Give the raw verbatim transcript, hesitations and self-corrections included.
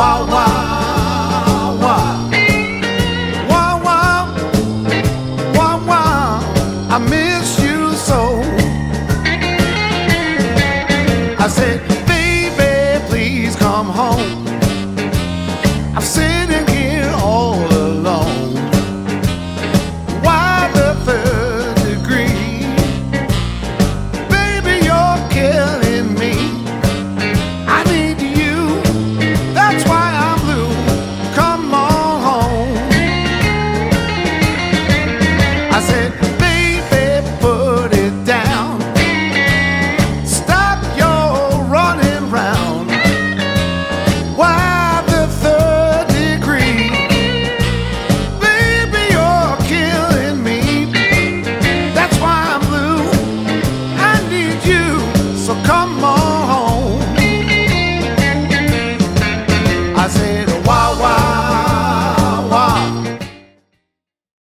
Wow, wow, wow. Wow, wow, wow, wow. I miss you so. I said, baby, please come home. I've seen